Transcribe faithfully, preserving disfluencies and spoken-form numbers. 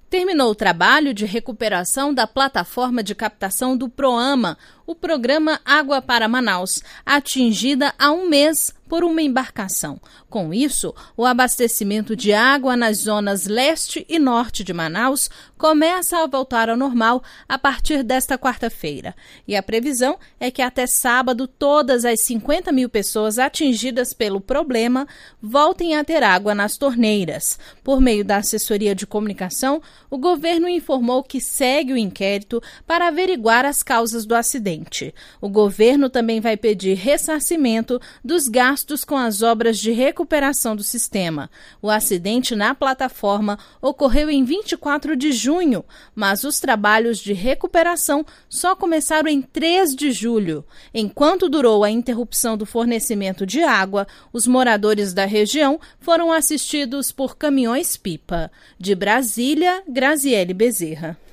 Terminou o trabalho de recuperação da plataforma de captação do PROAMA, o programa Água para Manaus, atingida há um mês por uma embarcação. Com isso, o abastecimento de água nas zonas leste e norte de Manaus começa a voltar ao normal a partir desta quarta-feira. E a previsão é que até sábado todas as cinquenta mil pessoas atingidas pelo problema voltem a ter água nas torneiras. Por meio da assessoria de comunicação, o governo informou que segue o inquérito para averiguar as causas do acidente. O governo também vai pedir ressarcimento dos gastos com as obras de recuperação do sistema. O acidente na plataforma ocorreu em vinte e quatro de junho, mas os trabalhos de recuperação só começaram em três de julho. Enquanto durou a interrupção do fornecimento de água, os moradores da região foram assistidos por caminhões-pipa. De Brasília, Graziele Bezerra.